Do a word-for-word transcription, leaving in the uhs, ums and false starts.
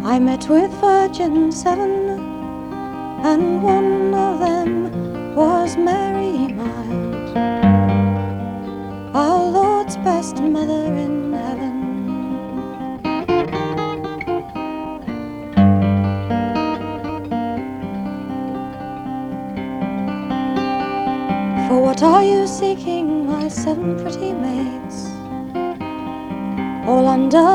I met with Virgin Seven, and one of them was Mary Mild, our Lord's best mother in heaven. For what are you seeking, my seven pretty maids, all under